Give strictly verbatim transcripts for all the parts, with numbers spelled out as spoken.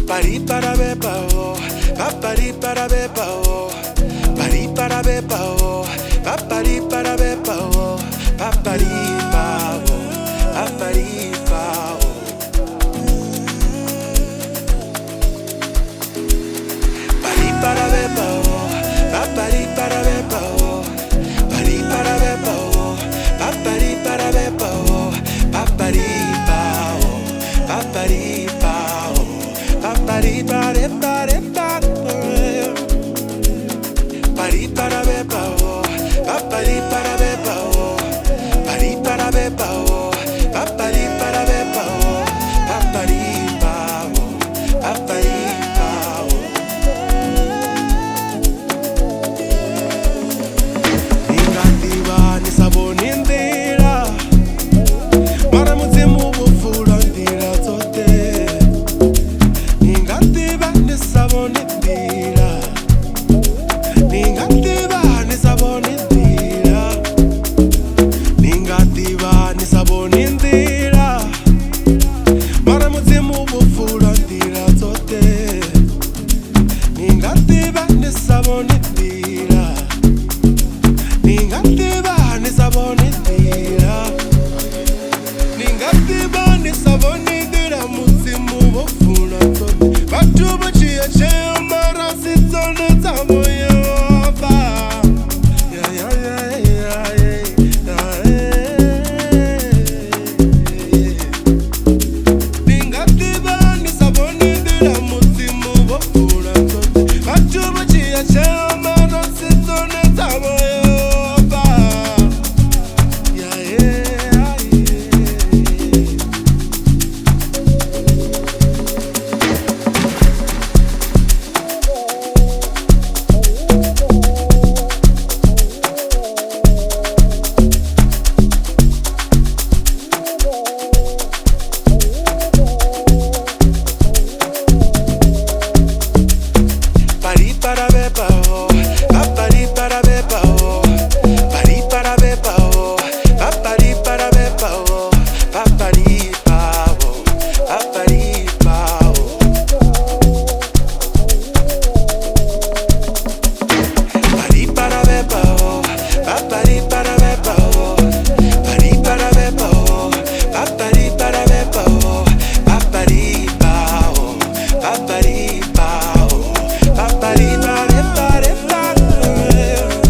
Pari para be pa oh, pa pari para be pa oh, pari para be pa oh, pa pari para be pa oh, pa pari pa oh, pa pari pa oh. Pari para be pa oh, pa pari para be pa oh, pari para be pa oh, pa pari para be pa oh, pa pari pa oh, pa pari pa oh. Pari pare pare pare Pari para be pa oh, pari para be pa oh, pari para be pa oh, pari para be pa oh, pari pa oh, pari pa oh. Ningativa ni saboni ndira, mara muzimu bufura ndira zote. Ningativa ni saboni ndira, ningativa ni saboni ndira, ningativa ni saboni ndira, mara muzimu bufura ndira zote. Ningativa ni saboni ndira, ningativa ni saboni ndira, ningativa ni saboni ndira, muzimu bufura zote. Batuba chia chia mara sitone tamo yova. Yeah yeah yeah yeah yeah yeah. Ningativa ni saboni ndira, muzimu bufura zote. Batuba chia chia mara sitone tamo yova. Yeah yeah yeah. Pari para be pa oh, pari para be pa oh, pari para be pa oh, pari para be pa oh, pari pa oh, pari pa oh. Pari para be pa oh, pari para be pa oh, pari para be pa oh, pari para be pa oh, pari pa oh, pari pa oh. Pari pare pare pare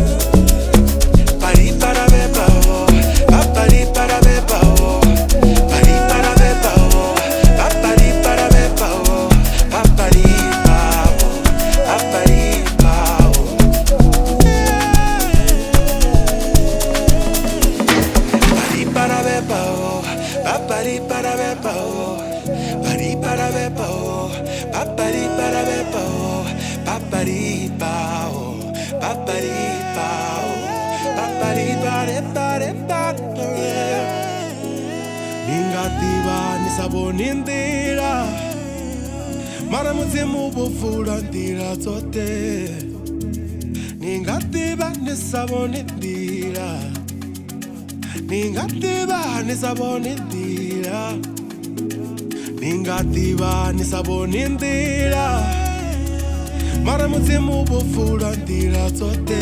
Pari para be pa oh, pari para be pa oh, pari para be pa oh, pari para be pa oh, pari pa oh, pari pa oh. Pari para be pa oh, pari para be pa oh, pari para be pa oh, pari para be pa oh, pari pa oh, pari pa oh, pari pare pare pare. Ningativa ni saboni ndira, mara muzimu bufura ndira zote. Ningativa ni saboni ndira, ningativa ni saboni ndira, ningativa ni saboni ndira, mara muzimu bufura ndira zote.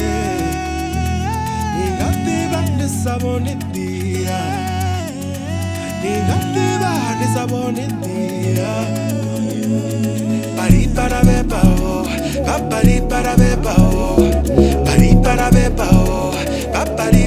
Ningativa ni saboni ndira, ningativa ni saboni ndira. Pari para be pa oh, pari para be pa oh, pari para be pa oh, pari